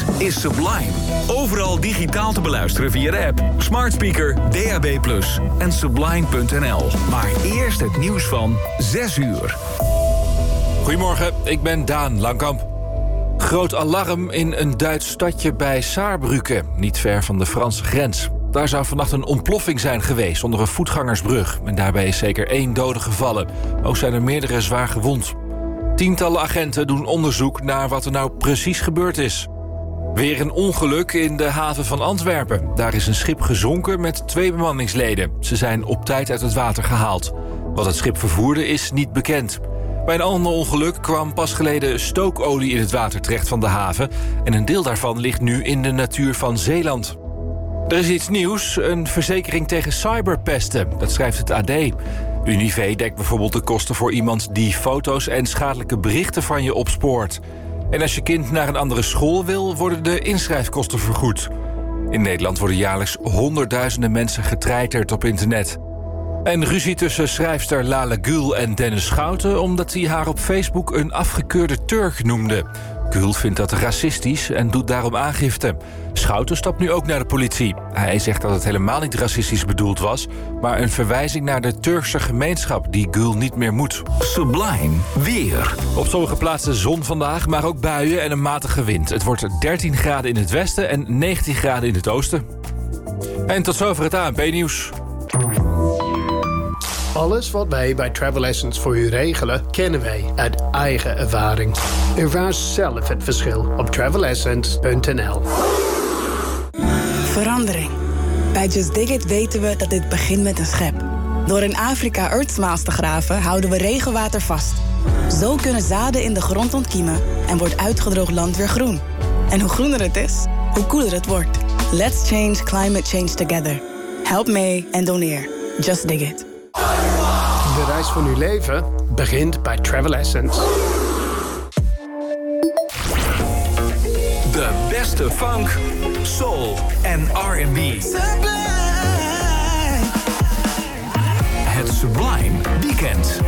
is Sublime. Overal digitaal te beluisteren via de app, smart speaker, DAB+ en sublime.nl. Maar eerst het nieuws van 6 uur. Goedemorgen, ik ben Daan Langkamp. Groot alarm in een Duits stadje bij Saarbrücken, niet ver van de Franse grens. Daar zou vannacht een ontploffing zijn geweest onder een voetgangersbrug. En daarbij is zeker 1 dode gevallen. Ook zijn er meerdere zwaar gewond. Tientallen agenten doen onderzoek naar wat er nou precies gebeurd is. Weer een ongeluk in de haven van Antwerpen. Daar is een schip gezonken met 2 bemanningsleden. Ze zijn op tijd uit het water gehaald. Wat het schip vervoerde is niet bekend. Bij een ander ongeluk kwam pas geleden stookolie in het water terecht van de haven. En een deel daarvan ligt nu in de natuur van Zeeland. Er is iets nieuws, een verzekering tegen cyberpesten. Dat schrijft het AD. Unive dekt bijvoorbeeld de kosten voor iemand die foto's en schadelijke berichten van je opspoort. En als je kind naar een andere school wil, worden de inschrijfkosten vergoed. In Nederland worden jaarlijks honderdduizenden mensen getreiterd op internet. En ruzie tussen schrijfster Lale Gül en Dennis Schouten omdat hij haar op Facebook een afgekeurde Turk noemde. Gül vindt dat racistisch en doet daarom aangifte. Schouten stapt nu ook naar de politie. Hij zegt dat het helemaal niet racistisch bedoeld was, maar een verwijzing naar de Turkse gemeenschap die Gül niet meer moet. Sublime weer. Op sommige plaatsen zon vandaag, maar ook buien en een matige wind. Het wordt 13 graden in het westen en 19 graden in het oosten. En tot zover het ANP-nieuws. Alles wat wij bij Travel Essence voor u regelen, kennen wij uit eigen ervaring. Ervaar zelf het verschil op travelessence.nl. Verandering. Bij Just Dig It weten we dat dit begint met een schep. Door in Afrika Earth Smiles te graven, houden we regenwater vast. Zo kunnen zaden in de grond ontkiemen en wordt uitgedroogd land weer groen. En hoe groener het is, hoe koeler het wordt. Let's change climate change together. Help mee en doneer. Just Dig It. De reis van uw leven begint bij Travel Essence. De beste funk, soul en R&B. Het Sublime Weekend.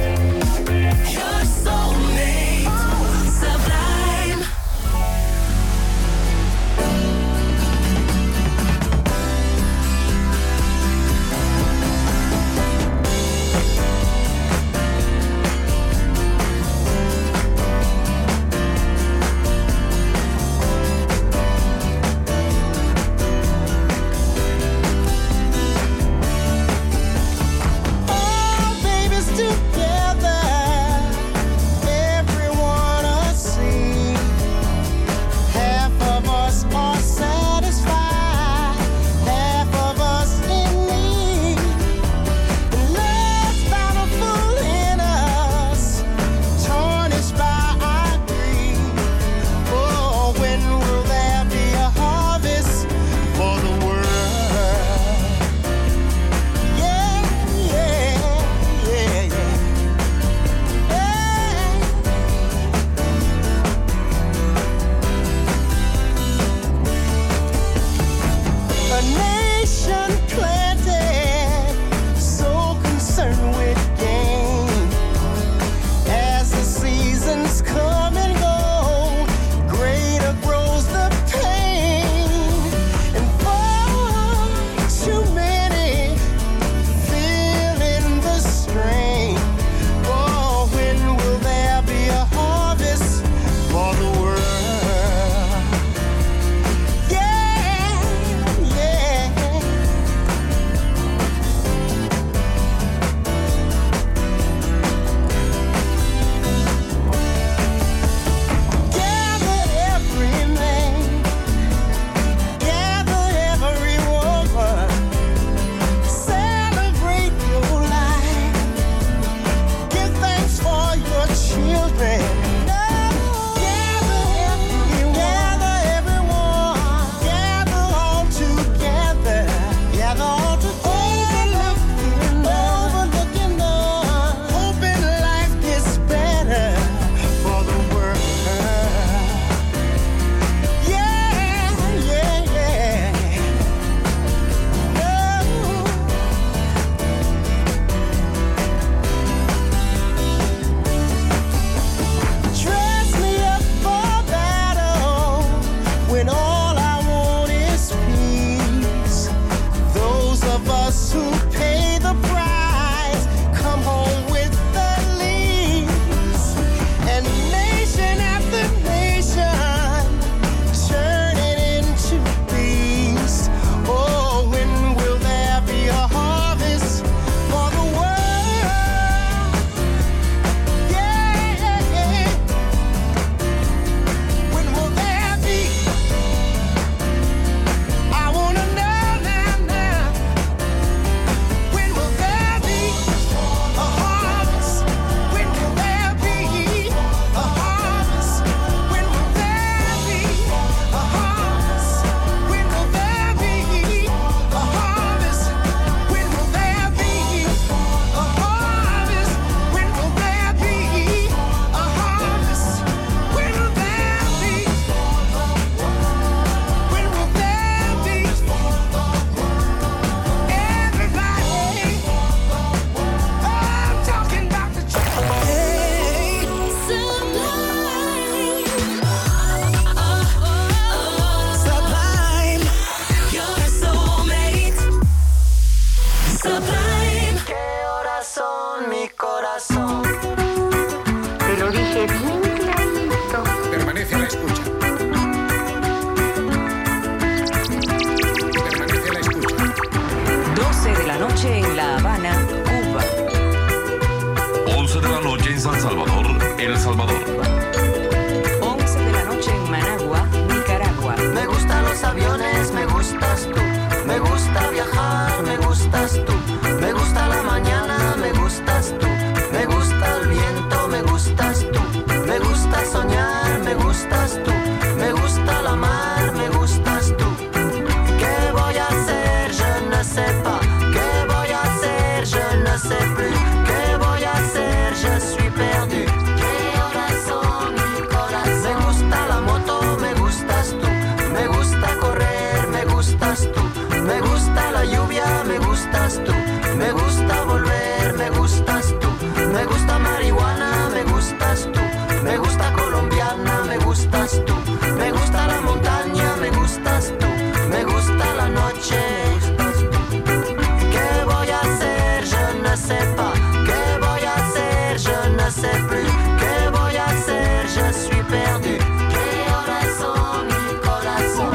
Salvador. 11 de la noche en Managua, Nicaragua. Me gustan los aviones, me gustas tú. Me gusta viajar, me gustas tú. Me gusta la mañana, me gustas tú. Me gusta el viento, me gustas tú. Me gusta soñar, me gustas tú. Me gusta la mar, me gustas tú. ¿Qué voy a hacer? Je ne sais pas. ¿Qué voy a hacer? Je ne sais plus. ¿Qué voy a hacer? Je suis perdu. ¿Qué horas son, mi corazón? Me gusta la moto, me gustas tú. Me gusta correr, me gustas tú. Me gusta la lluvia, me gustas tú. Me gusta volver, me gustas tú. Me gusta marihuana, me gustas tú. Me gusta colombiana, me gustas tú. Me gusta la montaña, me gustas tú. Me gusta la noche, me gustas tú. ¿Qué voy a hacer? Je ne sais pas. ¿Qué voy a hacer? Je ne sais plus. ¿Qué voy a hacer? Je suis perdu. ¿Qué horas son, mi corazón?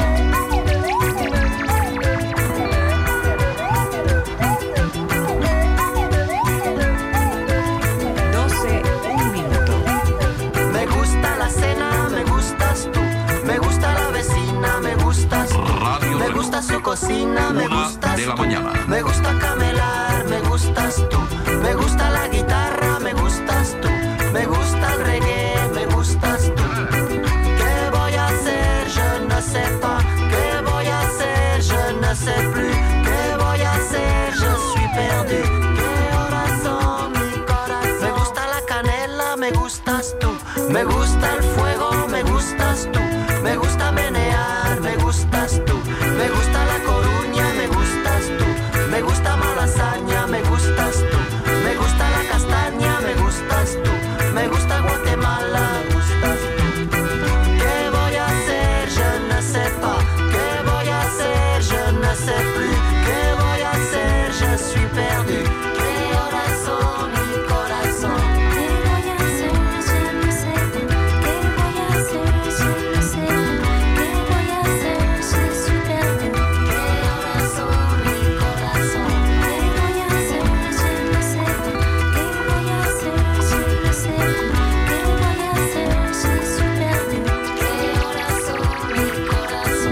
12, 1 minuto. Me gusta la cena, me gustas tú. Me gusta la vecina, me gustas tú. Radio Me Reloj. gusta su cocina, me 1 gustas de la tú. mañana. Me gusta camelar, me gustas tú. Me gusta la guitarra, me gustas tú. Me gusta el reggae, me gustas tú. ¿Qué voy a hacer? Je ne sais pas. ¿Qué voy a hacer? Je ne sais plus. ¿Qué voy a hacer? Je suis perdu. ¿Qué horas son, mi corazón? Me gusta la canela, me gustas tú. Me gusta el fuego, me gustas tú. Me gusta menear, me gustas tú. Me gusta La Coruña, me gustas tú. Me gusta Malasaña, me gustas tú. Me gusta la castaña, me gustas tú. Me gusta Guatemala, me gustas tú. ¿Qué voy a hacer? Je ne sais pas. ¿Qué voy a hacer? Je ne sais plus. ¿Qué voy a hacer? Je suis perdu. ¿Qué horas son, mi corazón? ¿Qué voy a hacer? Je ne sais pas. ¿Qué voy a hacer? Je ne sais pas. ¿Qué voy a hacer? Je suis perdu. ¿Qué horas son, mi corazón? ¿Qué voy a hacer? Je ne sais pas. ¿Qué voy a hacer? Je ne sais pas. ¿Qué voy a hacer? Je suis perdu. ¿Qué horas son, mi corazón?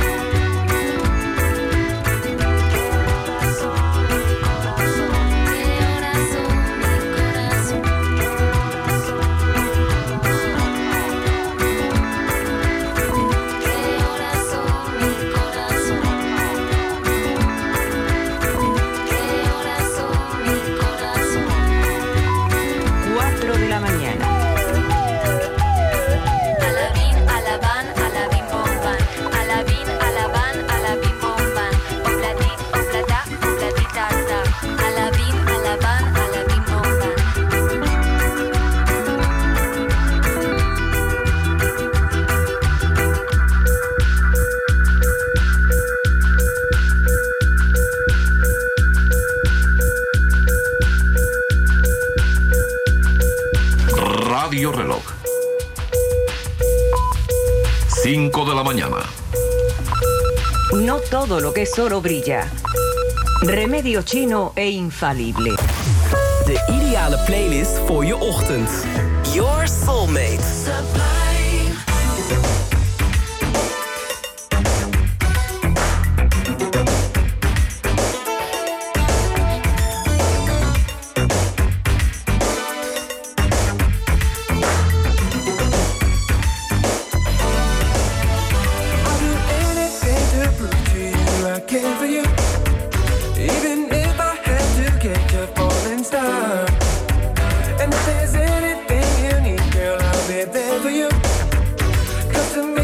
Radio Reloj. 5 de la mañana. No todo lo que es oro brilla. Remedio chino e infalible. De ideale playlist voor je ochtend. Your Soulmate. And if there's anything you need, girl, I'll be there for you. 'Cause to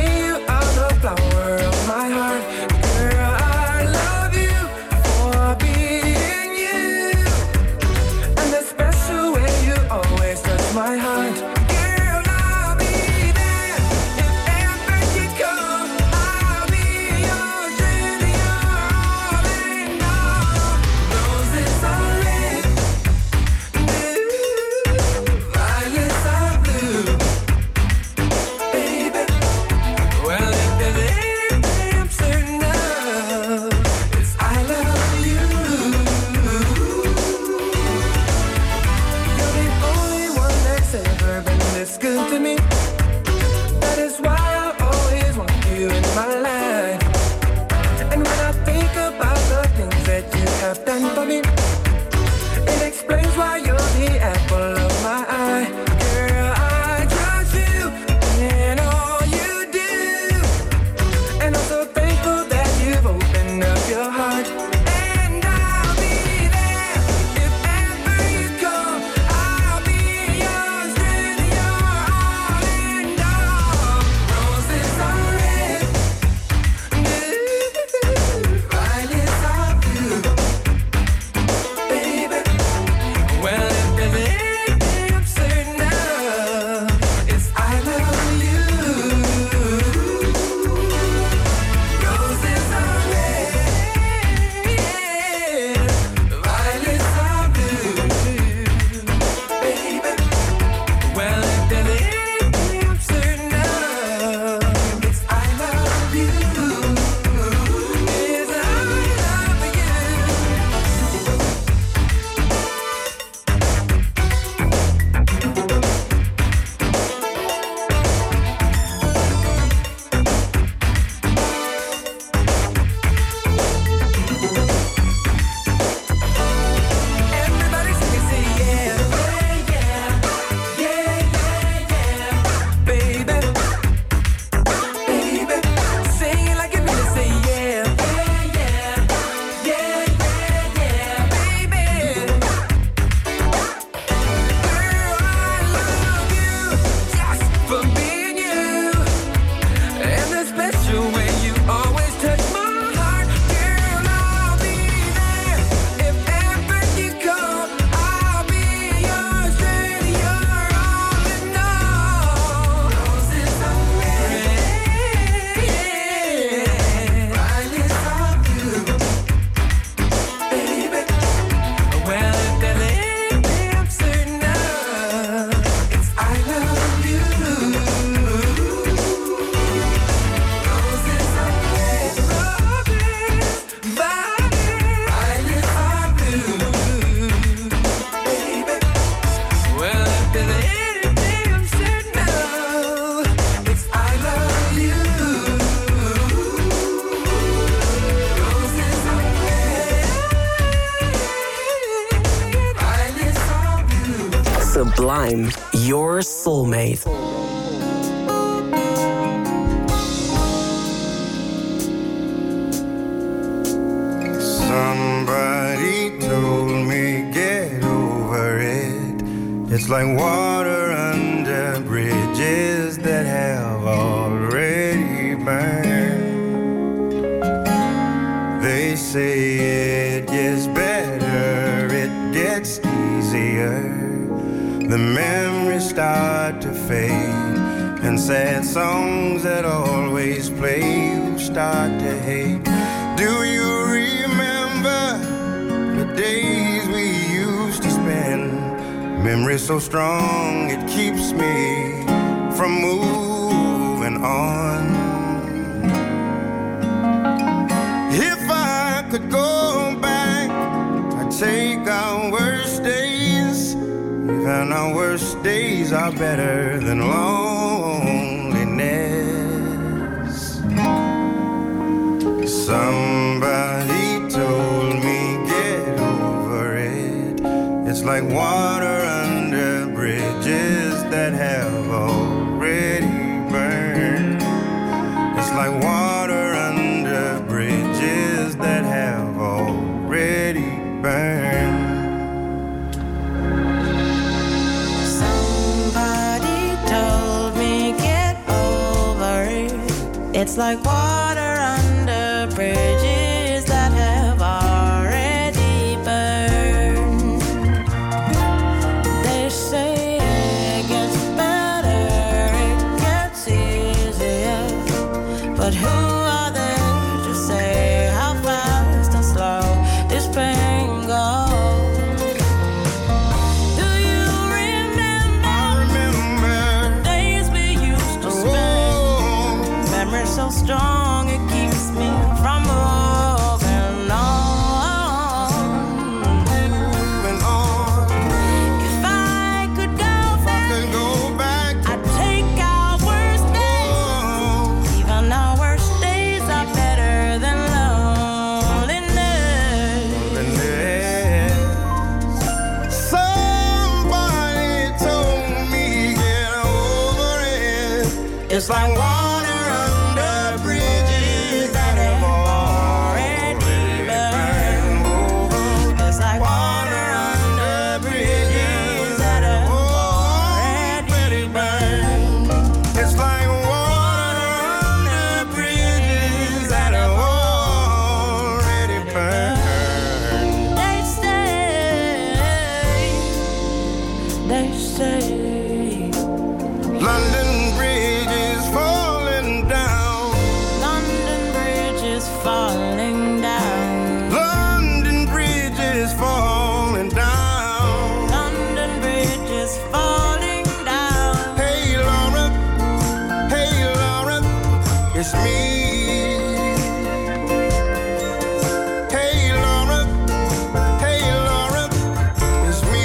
Sublime, your soulmate. Somebody told me get over it. It's like water under bridges that have already burned. They say it gets better, it gets easier. The memories start to fade, and sad songs that always play you start to hate. Do you remember the days we used to spend? Memories so strong it keeps me from moving on. If I could go back, I'd take our worst days. Even our worst days are better than loneliness. Somebody told me get over it. It's like water under bridges that have already burned. It's like water under bridges that have already burned. Somebody told me get over it. It's like water under bridges that have already burned. They say it gets better, it gets easier. But who are they to say how fast or slow this pain goes? Do you remember days we used to spend? Memories so strong it keeps me from moving on. If I could go back, I'd take our worst days. Even our worst days are better than loneliness. Somebody told me get over it. It's like water under bridges that have already burned. It's like Water under bridges that have already burned. It's like water under bridges that have already burned. They say London Bridge is falling down. London Bridge is falling down. London Bridge is falling down. London Bridge is falling down. Hey Laura, it's me. Hey Laura, it's me.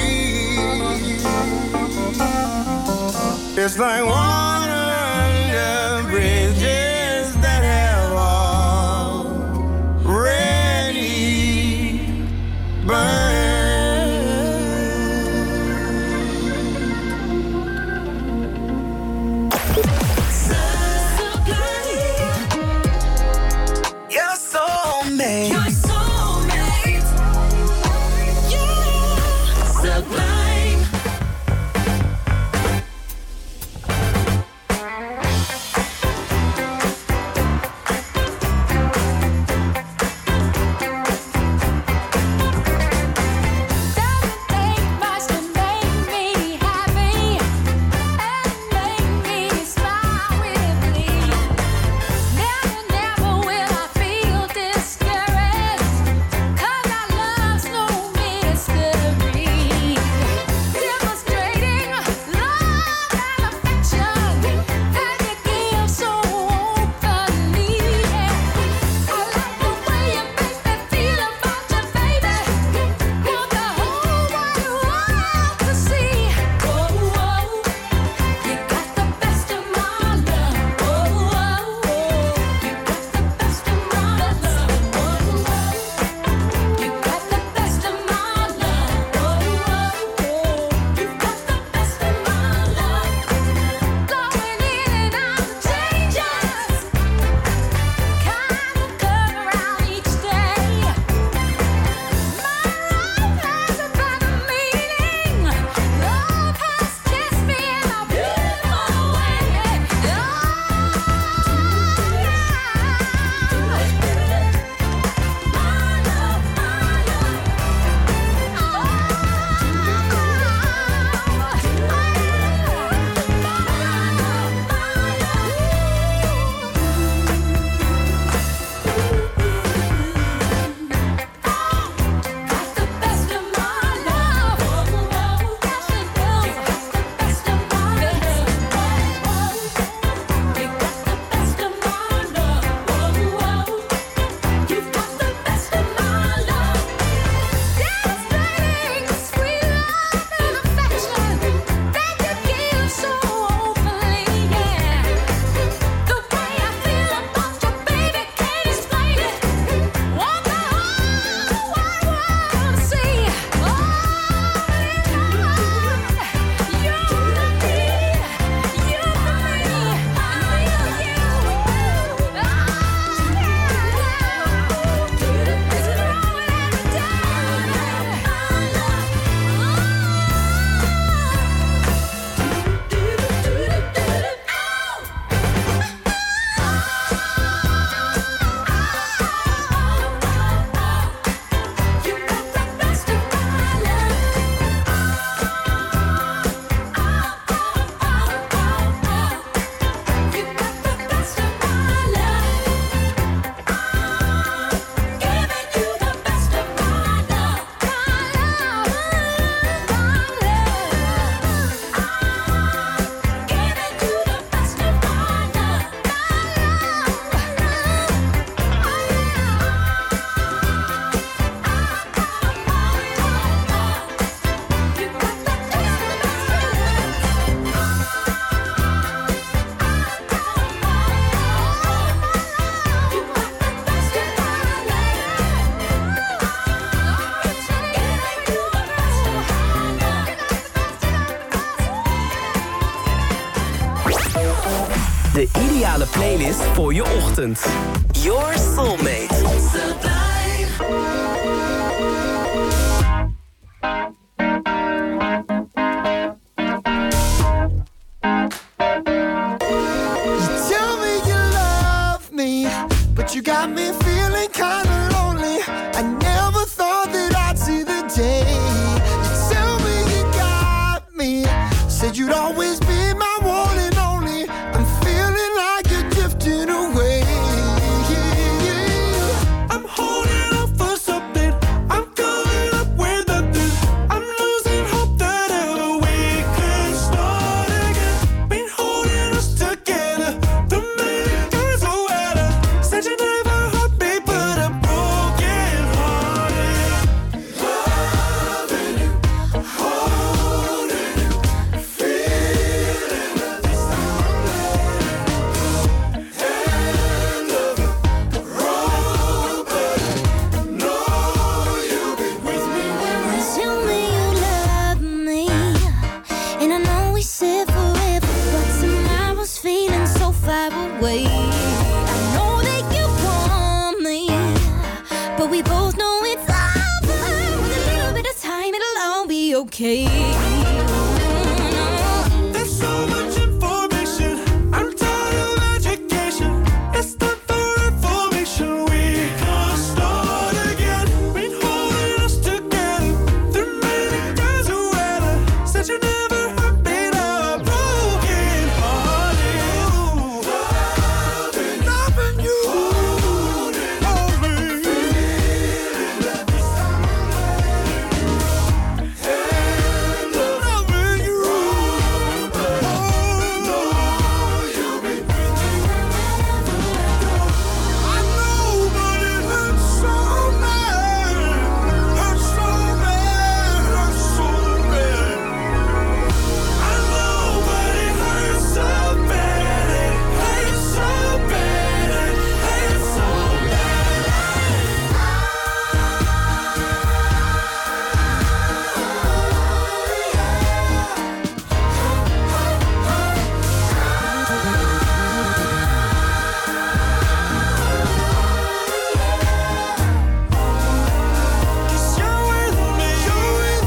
It's like water under bridges that have already burned. Your soulmate. Your soulmate. Yeah. Sublime. ideale playlist voor je ochtend. Your Soulmate. Tell me you love me, but you got me feeling kinda lonely. I never thought that I'd see the day. You tell me you got me, said you'd always be my one and only. I'm feeling like you're drifting away. I'm holding up for something, I'm coming up with nothing. I'm losing hope that ever we could start again. Been holding us together, the many times so weather. Said you never hurt me, but I'm broken hearted. Loving you, holding you, feeling this end of a road, but I know you'll be with me when Tell me you love me, and I know we said forever, but tomorrow's feeling so far away. I know that you want me, but we both know it's over. With a little bit of time, it'll all be okay. There's so much information, I'm tired of education. It's time for information, we can start again. Been holding us together through many days of weather. Said you never hurt me, now I'm broken hearted. Loving you, holding you, feeling that this time loving you, but I know you'll be with me whenever I know, but it hurts so bad, hurts so bad, hurts so bad. I know, but it hurts so bad, it hurts so bad, it hurts so Cause you're with me, you're with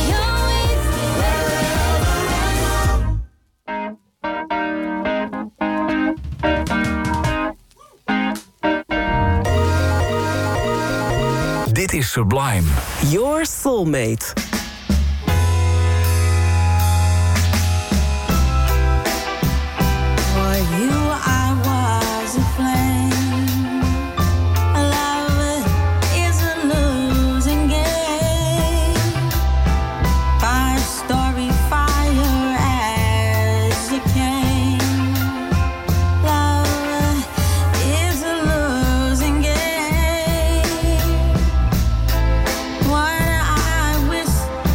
Dit is Sublime. Your Soulmate. For you I was a flame. Love is a losing game. Fire story, fire as you came. Love is a losing game. What I wish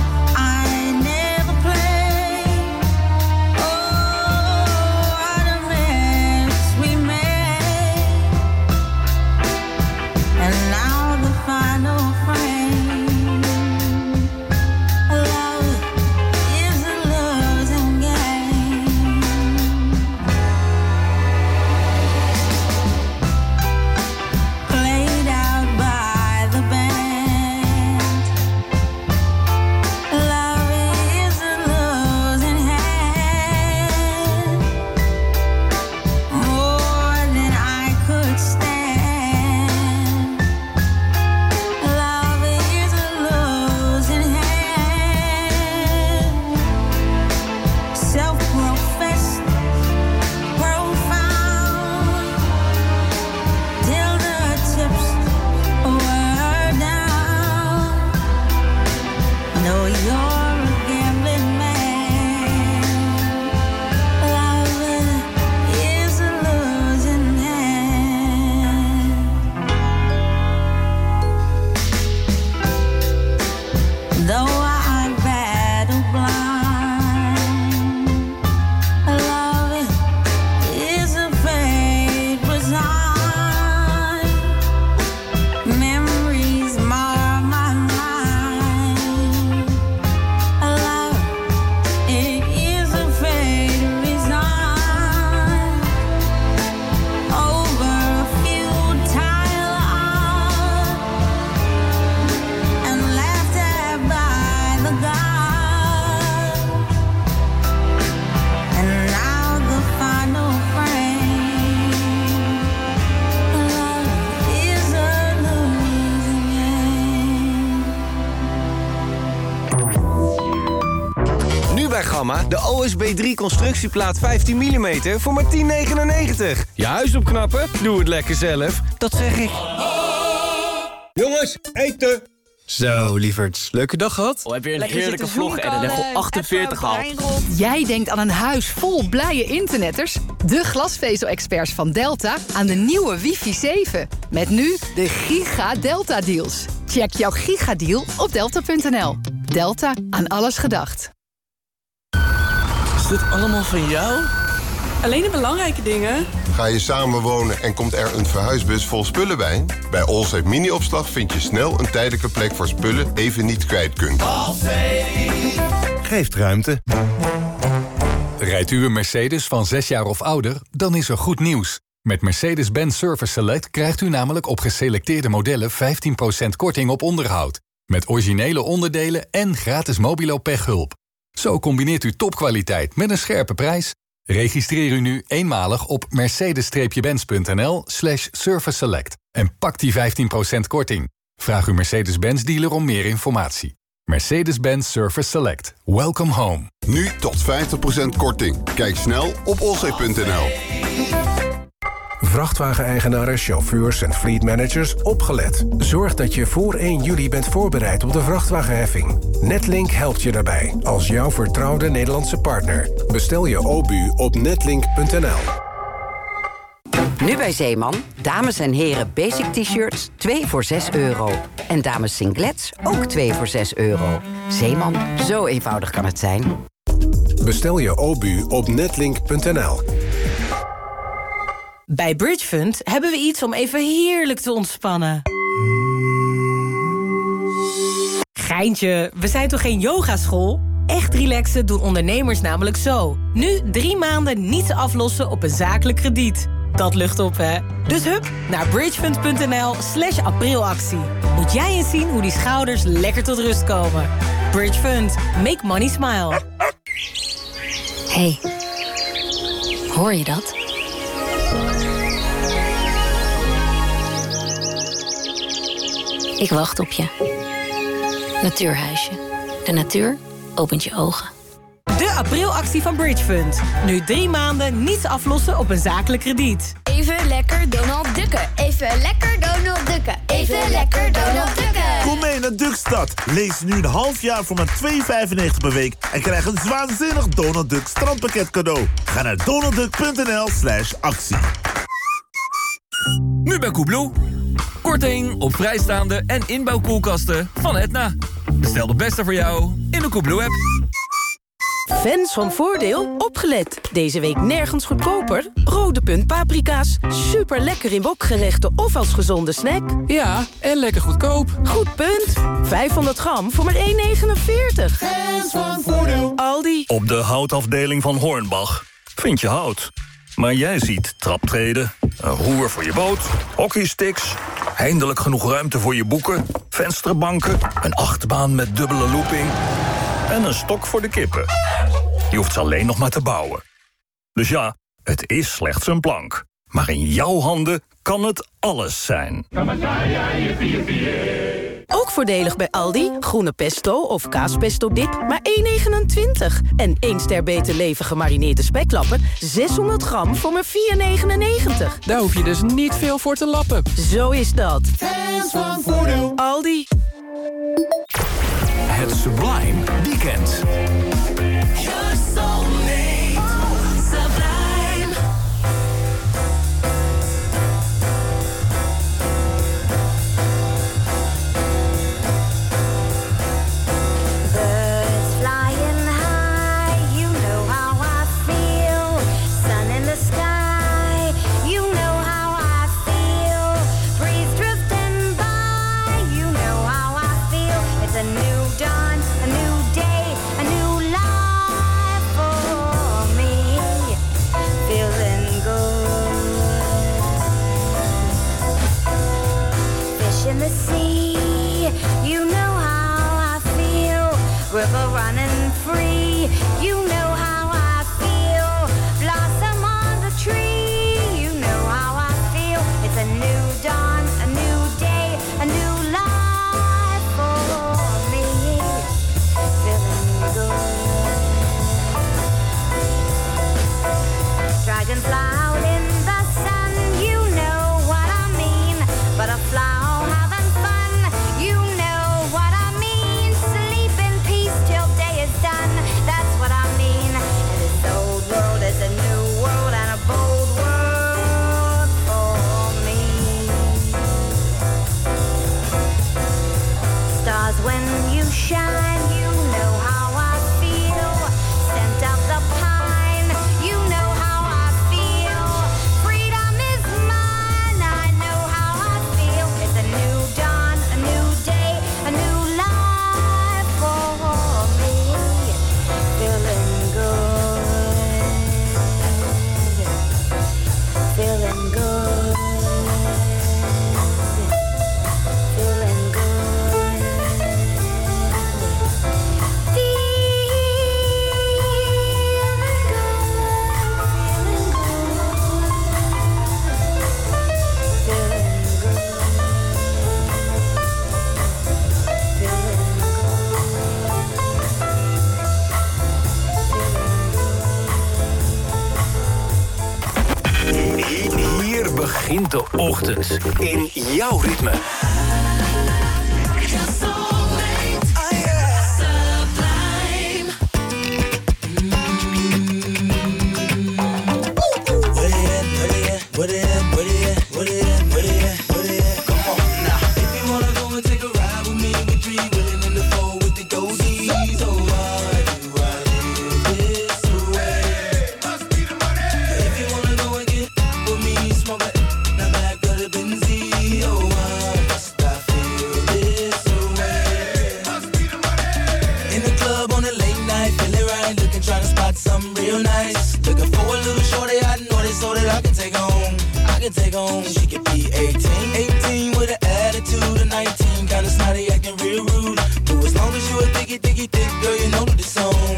mama. De OSB 3 constructieplaat 15 mm voor maar €10,99. Je huis opknappen? Doe het lekker zelf. Dat zeg ik. Jongens, eten! Zo, lieverds. Leuke dag gehad? Heb je een heerlijke vlog en een level 48 gehaald? Jij denkt aan een huis vol blije internetters? De glasvezel-experts van Delta aan de nieuwe wifi 7. Met nu de Giga Delta deals. Check jouw gigadeal op delta.nl. Delta, aan alles gedacht. Is dit allemaal van jou? Alleen de belangrijke dingen. Ga je samenwonen en komt er een verhuisbus vol spullen bij? Bij Allsafe Mini-opslag vind je snel een tijdelijke plek voor spullen even niet kwijt kunt. Geeft ruimte. Rijdt u een Mercedes van 6 jaar of ouder? Dan is er goed nieuws. Met Mercedes-Benz Service Select krijgt u namelijk op geselecteerde modellen 15% korting op onderhoud. Met originele onderdelen en gratis mobilo pechhulp. Zo combineert u topkwaliteit met een scherpe prijs. Registreer u nu eenmalig op mercedes-benz.nl/service select en pak die 15% korting. Vraag uw Mercedes-Benz dealer om meer informatie. Mercedes-Benz Service Select. Welcome home. Nu tot 50% korting. Kijk snel op allsafe.nl. Vrachtwageneigenaren, chauffeurs en fleetmanagers opgelet. Zorg dat je voor 1 juli bent voorbereid op de vrachtwagenheffing. Netlink helpt je daarbij, als jouw vertrouwde Nederlandse partner. Bestel je OBU op netlink.nl. Nu bij Zeeman, dames en heren basic t-shirts 2 voor €6. En dames singlets ook 2 voor €6. Zeeman, zo eenvoudig kan het zijn. Bestel je OBU op netlink.nl. Bij Bridgefund hebben we iets om even heerlijk te ontspannen. Geintje, we zijn toch geen yogaschool? Echt relaxen doen ondernemers namelijk zo. Nu 3 maanden niets aflossen op een zakelijk krediet. Dat lucht op, hè? Dus hup naar bridgefund.nl/aprilactie. Moet jij eens zien hoe die schouders lekker tot rust komen. Bridgefund. Make money smile. Hey, hoor je dat? Ik wacht op je. Natuurhuisje. De natuur opent je ogen. De aprilactie van Bridgefund. Nu 3 maanden niets aflossen op een zakelijk krediet. Even lekker Donald Ducken. Even lekker Donald Ducken. Even lekker Donald Ducken. Kom mee naar Duckstad. Lees nu een half jaar voor maar €2,95 per week en krijg een waanzinnig Donald Duck strandpakket cadeau. Ga naar donaldduck.nl/actie. Nu bij Koebloe. Korting op vrijstaande en inbouwkoelkasten van Etna. Bestel de beste voor jou in de Koebloe-app. Fans van Voordeel, opgelet. Deze week nergens goedkoper. Rode punt paprika's. Super lekker in wokgerechten of als gezonde snack. Ja, en lekker goedkoop. Goed punt. 500 gram voor maar €1,49. Fans van Voordeel. Aldi. Op de houtafdeling van Hornbach vind je hout. Maar jij ziet traptreden, een roer voor je boot, hockeysticks, eindelijk genoeg ruimte voor je boeken, vensterbanken, een achtbaan met dubbele looping en een stok voor de kippen. Je hoeft ze alleen nog maar te bouwen. Dus ja, het is slechts een plank. Maar in jouw handen kan het alles zijn. Ook voordelig bij Aldi. Groene pesto of kaaspesto dip, maar €1,29. En 1 ster beter leven gemarineerde speklappen, 600 gram voor maar €4,99. Daar hoef je dus niet veel voor te lappen. Zo is dat. Fans van Voordeel. Aldi. Het Sublime Weekend. River running free, you know how I feel. Blossom on the tree, you know how I feel. It's a new dawn, a new day, a new life for me. Feeling good. De Ochtend. In jouw ritme. She could be 18 with an attitude of 19, kinda snotty, acting real rude. But as long as you a thick, girl, you know that it's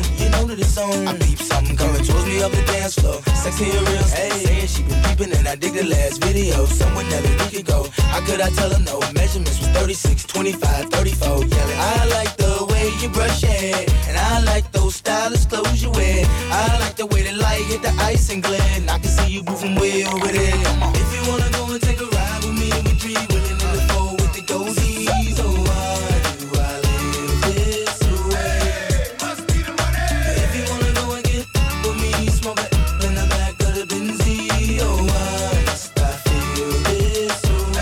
on. I peep something coming towards me up the dance floor. Sexy and real, saying she been peeping and I dig the last video. Someone that we could go. How could I tell her no? Measurements was 36, 25, 34. Yelling, I like the way you brush your hair, and I like those stylish clothes you wear. I like the way the light hit the ice and glare, and I can see you moving way over there. If you wanna go and take a ride with me, we three willing in the four with the goldies. Oh, why do I live this way? Must be the money. If you wanna go and get with me, smoke it in the back of the Benzie. Oh, why must I feel this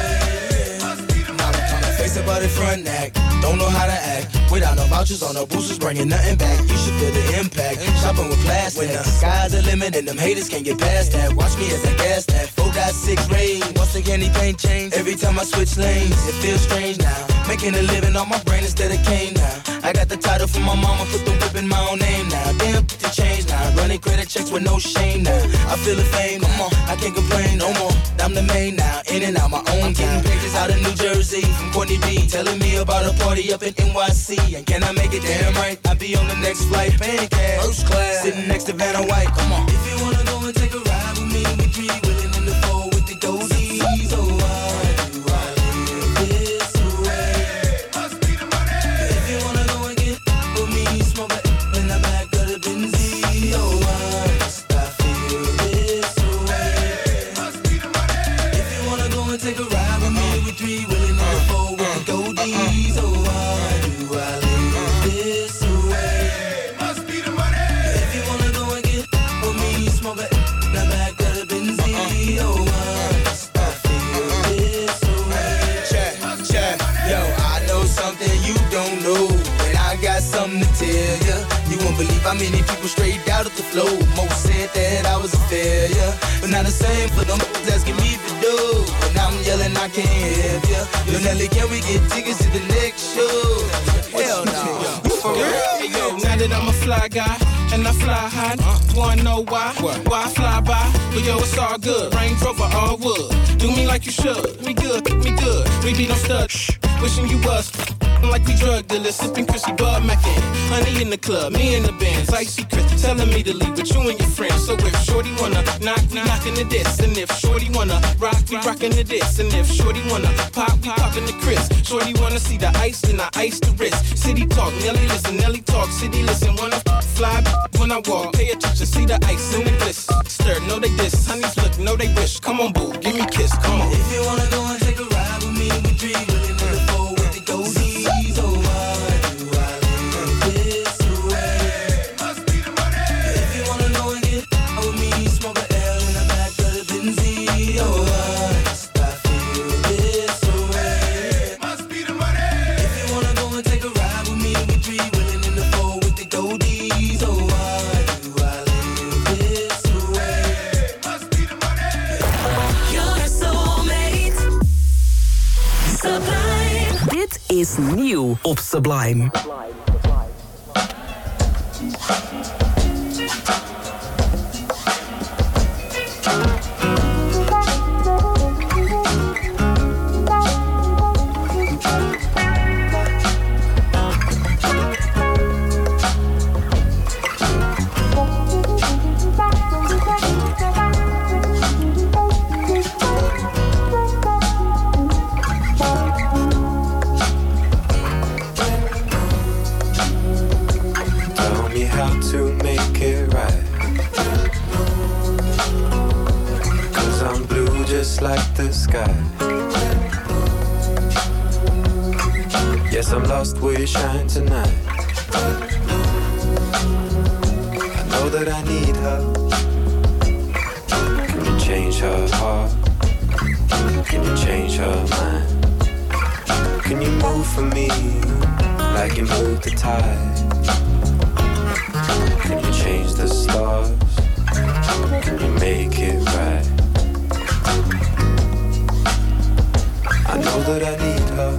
way? Must be the money. Now I'm face about the front act, don't know how to act. Without no vouchers or no boosters, bringing nothing back. You should feel the impact. Shopping with plastic. When the sky's the limit and them haters can't get past that. Watch me as I gas that. 4.6 range. Once again, anything change. Every time I switch lanes, it feels strange now. Making a living on my brain instead of cane now. I got the title from my mama, put the whip in my own name now. Damn, the change now. Running credit checks with no shame now. I feel the fame, come on, I can't complain no more. I'm the main now, in and out my own game. Pages out of New Jersey from Courtney B, telling me about a party up in NYC. And can I make it damn right? I'll be on the next flight, paying cash, first class, sitting next to Vanna White. Come on. If you wanna go and take a ride with me, we three willing in the four with the goldies. Oh, why do I live this way? Must be the money. If you wanna go and get with me, smoke it in the back of the Benzie. Oh, why must I feel this way? Must be the money. If you wanna go and take a ride with me, we three willing in the four with the goldies. Oh, why do I live this way? Must be the money. If you wanna go and get with me, smoke it in the back of the Benzie. Oh, why must I feel this way? Check. Yo, I know something you don't know, and I got something to tell ya. You won't believe how many people straight out of the flow. Most said that I was a failure, but not the same for them asking me to do. And I'm yelling, I can't help ya. Yo, Nelly, can we get tickets to the next show? Hell no. For real? Hey, yo, now that I'm a fly guy and I fly high, wanna know why? Why I fly by? But yo, it's all good. Range Rover, all wood. Do me like you should. We good. We be no stud. Wishing you was like we drug dealers, sipping Chrissy Bud Mackin. Honey in the club, me in the bands, icy Chris telling me to leave with you and your friends. So if Shorty wanna knock, we knockin' the diss. And if Shorty wanna rock, we rockin' the diss. And if Shorty wanna pop, we poppin' the Chris. Shorty wanna see the ice, then I ice the wrist. City talk, Nelly listen, Nelly talk, city listen. When I fly, when I walk, pay attention, see the ice and the bliss. Stir, know they diss, honeys look, know they wish. Come on, boo, give me a kiss, come on. If you wanna go and take a ride with me, we three willing in the four with the goldies. Oh, why do I live this way? Must be the money. If you wanna go and get with me, smoke a L in the back of the Benzie. Oh, why must I feel this way? Must be the money. If you wanna go and take a ride with me, we three willing in the four with the goldies. Oh, why do I live this way? Must be the money. You're a soulmate. Sublime. Dit is nieuw op Sublime. Tell me how to the sky. Yes, I'm lost, will you shine tonight? I know that I need her. Can you change her heart? Can you change her mind? Can you move for me like you moved the tide? Can you change the stars? Can you make it right? I know that I need her.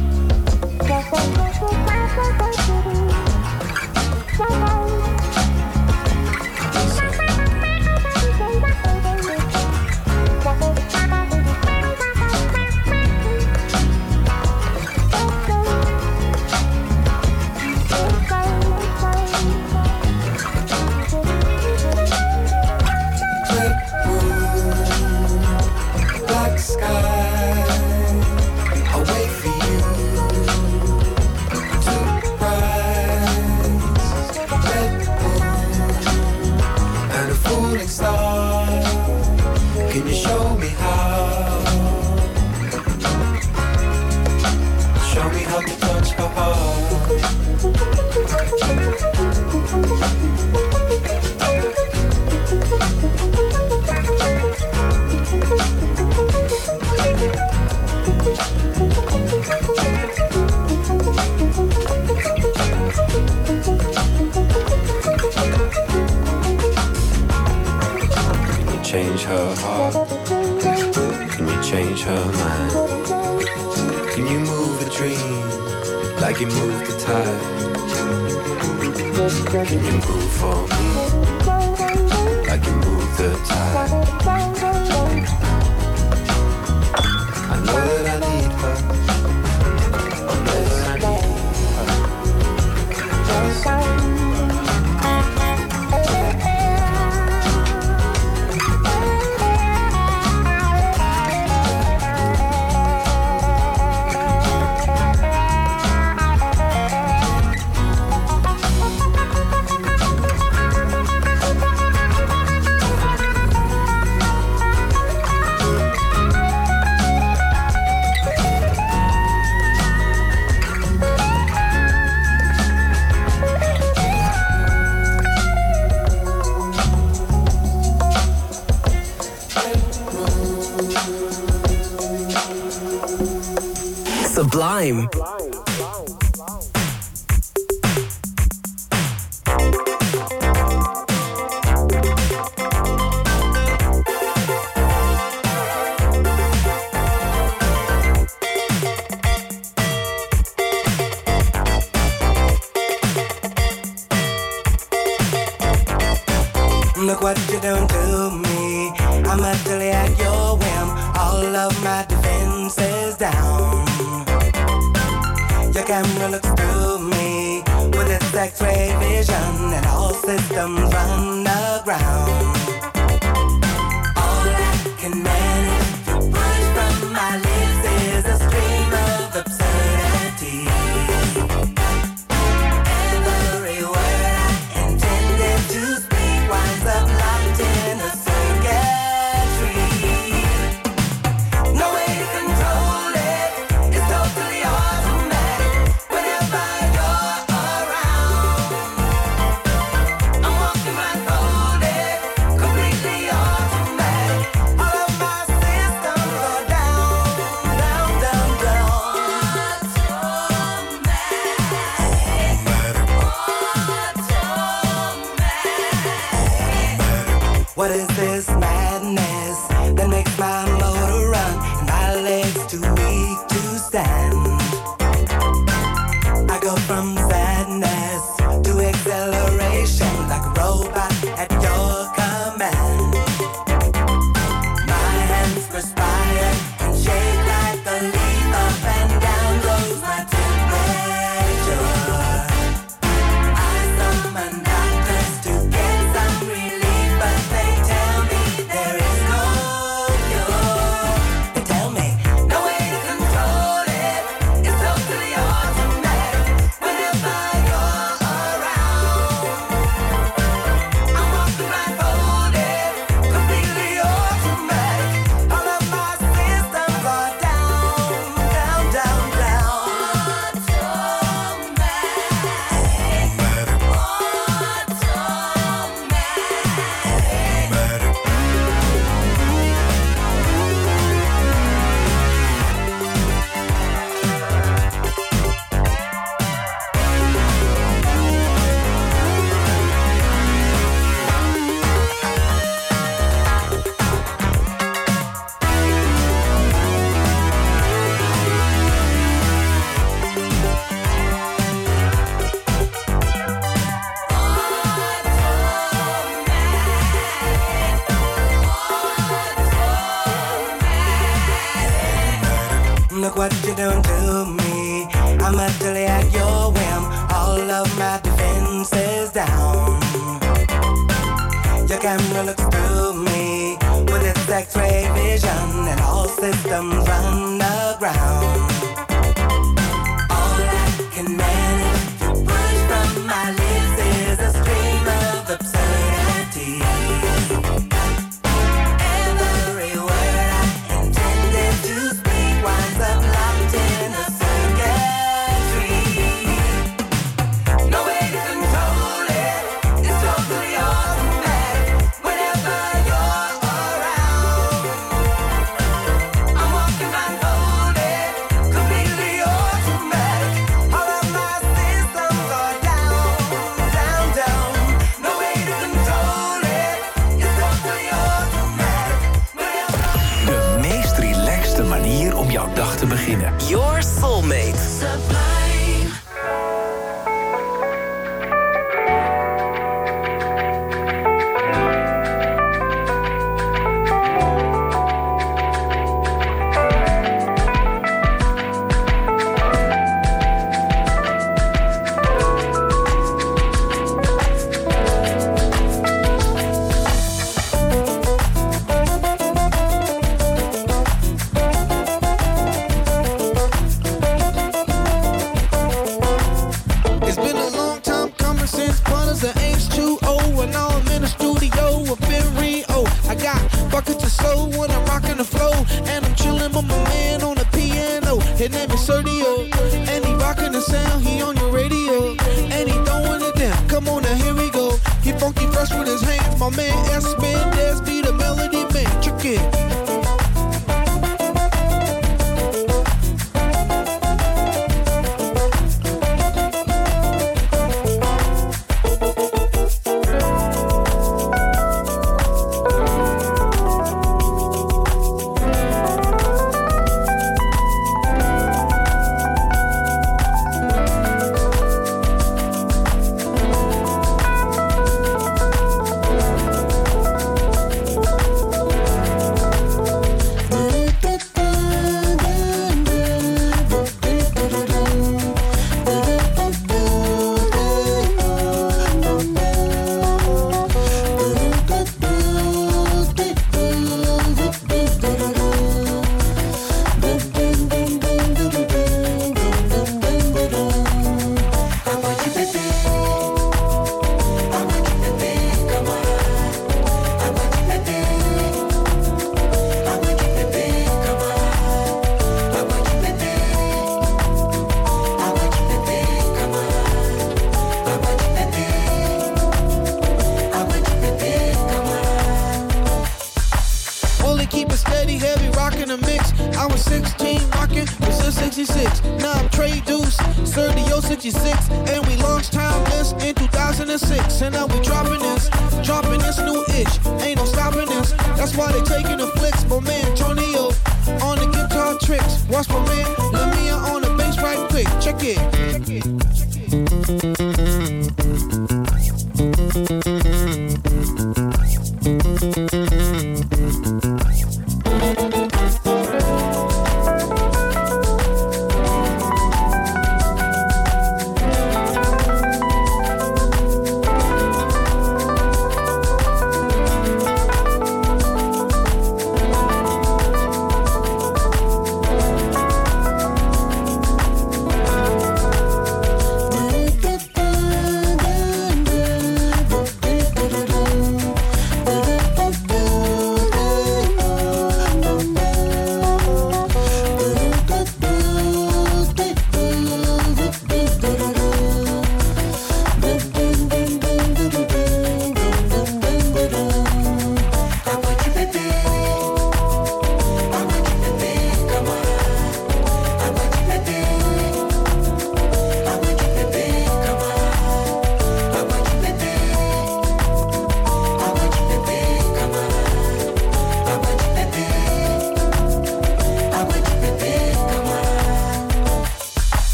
Change her heart? Can you change her mind? Can you move a dream like you moved the tide? Can you move for me like you moved the tide? I know that I need her. I know that I need Sublime. Look what you done to me. I'm utterly at your whim. All of my defenses down. Your camera looks through me with its X-ray vision, and all systems run aground. All I can manage to push from my lips is a stream of absurdity. Every word I intended to speak winds up locked in a circuitry. No way to control it. It's totally automatic. Whenever you're around, I'm walking right through it. Completely automatic. All of my systems are down, down, down, down. What is this madness that makes my motor run and my legs too weak to stand? I go from sadness to acceleration like a robot at your command. My hands perspire and shake like the leaf. Up and down goes my temperature. I summon doctors to get some relief, but they tell me there is no what you done to me. I'm utterly at your whim, all of my defenses down. Your camera looks through me with its X-ray vision, and all systems run aground. All I can manage to push from my lips is a stream of absurdity. Every word I intended to speak winds up locked in a circuitry. No way to control it, it's totally automatic. Whenever you're around, I'm walking blindfolded, completely automatic. All of my systems are down, down, down. No way to control it, it's totally automatic. De meest relaxte manier om jouw dag te beginnen. Your Soulmate. Sublime. It's been a long time coming since Butters and H2O, and now I'm in the studio up in Rio. I got buckets of soul when I'm rocking the flow, and I'm chilling with my man on the piano. His name is Sergio, and he rocking the sound. He on your radio, and he throwing it down. Come on now, here we go. He funky fresh with his hands. My man S. Mendez be the melody man. Check it. Fully keep it steady, heavy, rocking the mix. I was 16, rocking, was in 66. Now I'm Trey Deuce, Sergio 66. And we launched Timeless in 2006. And now we dropping this new ish. Ain't no stopping this, that's why they taking the flicks. My man Tonio on the guitar tricks. Watch my man Lamia on the bass right quick. Check it.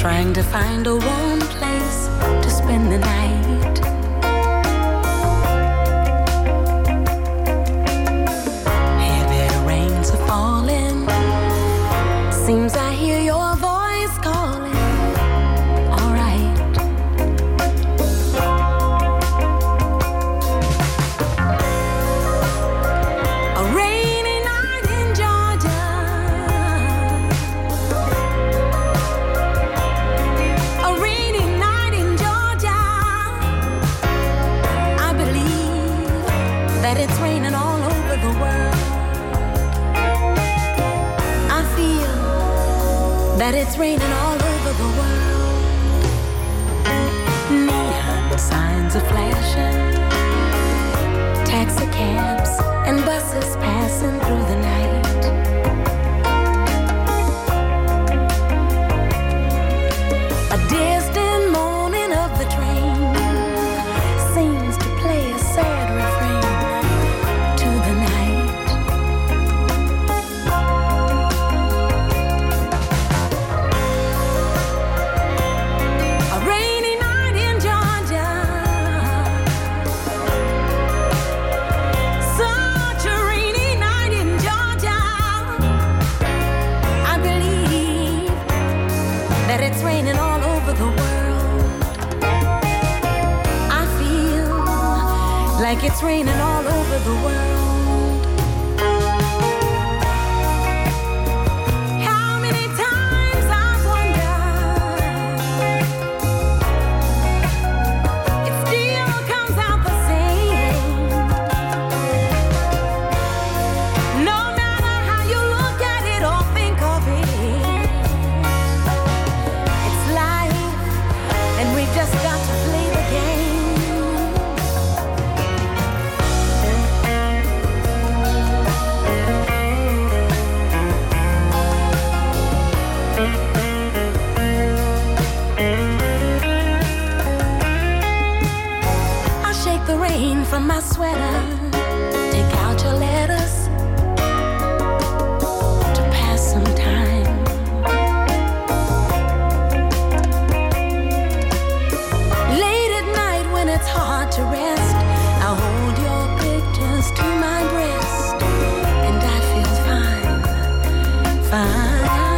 trying to find a warm place to spend the night. Heavy rains are falling. Seems I hear your voice calling. All right. A rainy night in Georgia. A rainy night in Georgia. I believe that it's raining all over the world. I feel that it's raining all over the world. Neon signs are flashing, taxi cabs and buses passing through the night. A distant moaning of the train seems to play a sad refrain to the night. A rainy night in Georgia. Such a rainy night in Georgia. I believe that it's raining all over the world. I feel like it's raining all over the world. How many times I've wondered, it still comes out the same. No matter how you look at it or think of it, it's life, and we've just got to play the game. I shake the rain from my sweater, take out your letters to pass some time. Late at night when it's hard to rest, I hold your pictures to my breast, and I feel fine, fine.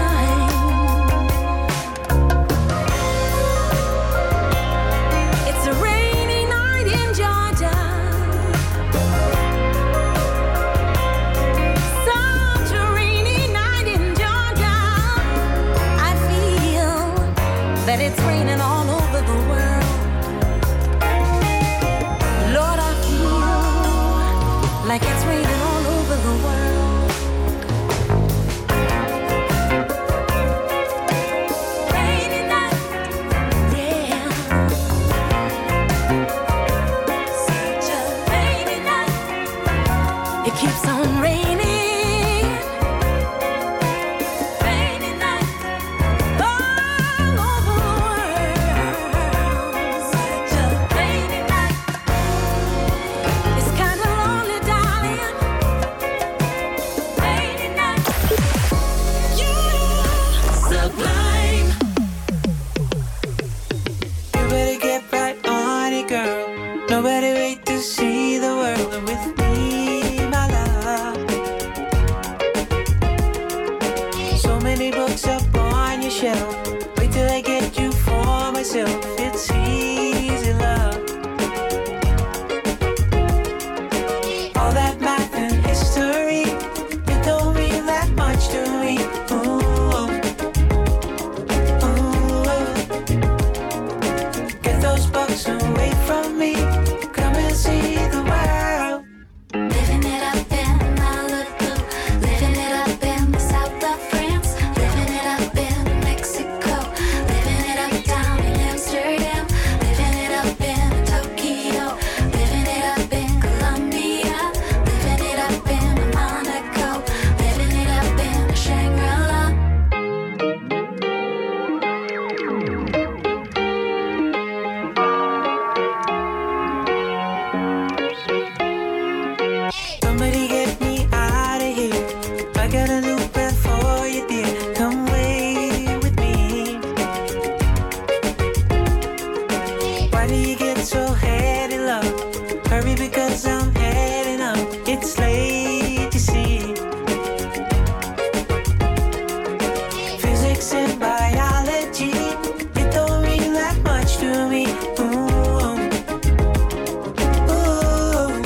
It's a rainy night in Georgia. Such a rainy night in Georgia. I feel that it's raining all over the world. Lord, I feel like it's raining all over the world. Rainy night, yeah. Such a rainy night. It keeps on raining. Rainy night all over the world. Such a rainy night. It's kind of lonely, darling. Rainy night. Yeah. Sublime. You better get right on it, girl. Nobody wait to see the world with me, my love. So many books up on your shelf. Wait till I get you for myself. It's easy, love. All that math and history, it don't mean that much to me. Ooh, ooh. Get those bucks away from me. Come and see the world. Living it up in Malibu, living it up in the south of France, living it up in Mexico, living it up down in Amsterdam. physics and biology. It don't mean that much to me. Ooh. Ooh.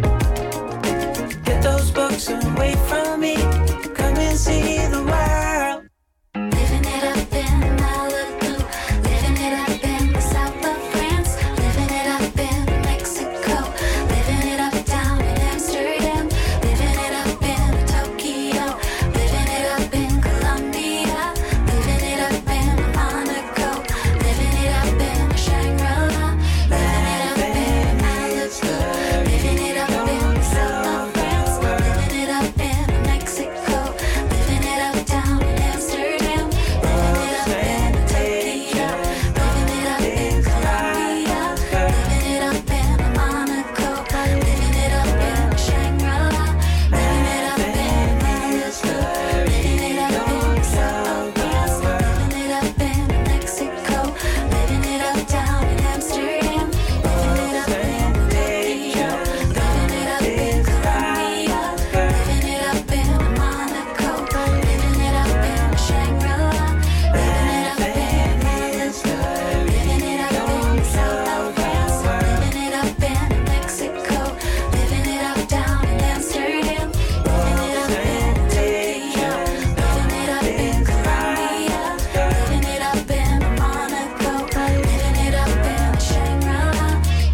Get those books away from me. Come and see the world. Living it up in Malibu, living it up in the south of France, living it up in Mexico, living it up down in Amsterdam, living it up in Tokyo, living it up in Colombia, living it up in Monaco, living it up in Shangri-La, living it up in Malibu, living it up in the south of France, living it up in Mexico, living it up down in Amsterdam, living it up in Tokyo, living it up in Colombia, living it up in Monaco, living it up in Shangri-La, living it up in Malibu, living it up in the south of France, living it up in Mexico, living it up down in Amsterdam, living it up in Tokyo, living it up in Colombia, living it up in Monaco, living it up in Shangri-La, living it up in Malibu, living it up in the south of France, living it up in Mexico, living it up down in Amsterdam, living it up in Tokyo, living it up in Colombia, living it up in Monaco, living it up in Shangri-La.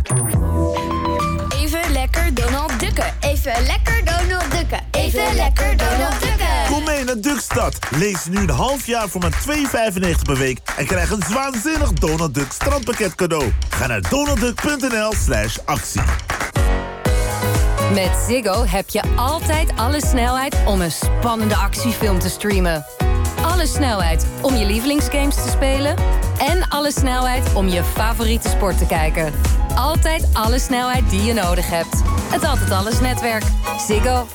Even lekker Donald Ducken. Even lekker Donald Ducken. Even lekker Donald Ducken. Kom mee naar Duckstad. Lees nu een half jaar voor maar €2,95 per week en krijg een waanzinnig Donald Duck strandpakket cadeau. Ga naar donaldduck.nl/actie. Met Ziggo heb je altijd alle snelheid om een spannende actiefilm te streamen. Alle snelheid om je lievelingsgames te spelen. En alle snelheid om je favoriete sport te kijken. Altijd alle snelheid die je nodig hebt. Het Altijd Alles netwerk. Ziggo.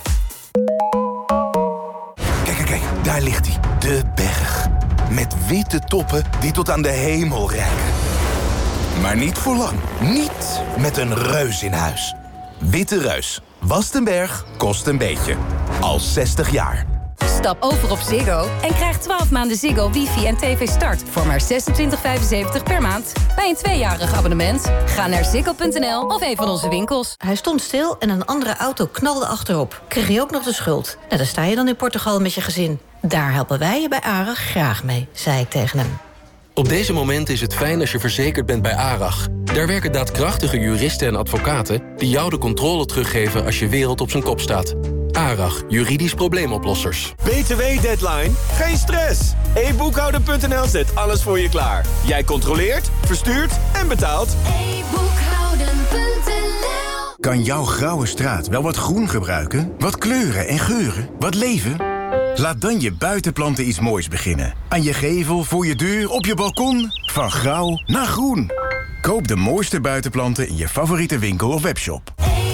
Kijk, daar ligt hij. De berg. Met witte toppen die tot aan de hemel reiken. Maar niet voor lang. Niet met een reus in huis. Witte Reus. Wast een berg, kost een beetje. Al 60 jaar. Stap over op Ziggo en krijg 12 maanden Ziggo, wifi en tv start voor maar €26,75 per maand. Bij een 2-jarig abonnement. Ga naar ziggo.nl of een van onze winkels. Hij stond stil en een andere auto knalde achterop. Kreeg je ook nog de schuld? Nou, dan sta je dan in Portugal met je gezin. Daar helpen wij je bij ARAG graag mee, zei ik tegen hem. Op deze moment is het fijn als je verzekerd bent bij ARAG. Daar werken daadkrachtige juristen en advocaten die jou de controle teruggeven als je wereld op zijn kop staat. ARAG, juridisch probleemoplossers. BTW-deadline? Geen stress! e-boekhouden.nl zet alles voor je klaar. Jij controleert, verstuurt en betaalt. e-boekhouden.nl. Kan jouw grauwe straat wel wat groen gebruiken? Wat kleuren en geuren? Wat leven? Laat dan je buitenplanten iets moois beginnen. Aan je gevel, voor je deur, op je balkon. Van grauw naar groen. Koop de mooiste buitenplanten in je favoriete winkel of webshop.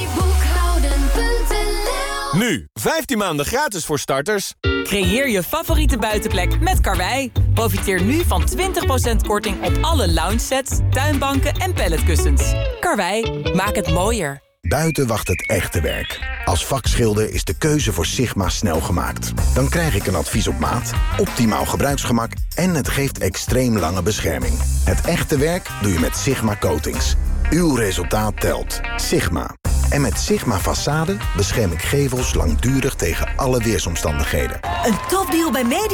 Nu, 15 maanden gratis voor starters. Creëer je favoriete buitenplek met Karwei. Profiteer nu van 20% korting op alle lounge sets, tuinbanken en palletkussens. Karwei, maak het mooier. Buiten wacht het echte werk. Als vakschilder is de keuze voor Sigma snel gemaakt. Dan krijg ik een advies op maat, optimaal gebruiksgemak en het geeft extreem lange bescherming. Het echte werk doe je met Sigma Coatings. Uw resultaat telt. Sigma. En met Sigma Façade bescherm ik gevels langdurig tegen alle weersomstandigheden. Een topdeal bij Media.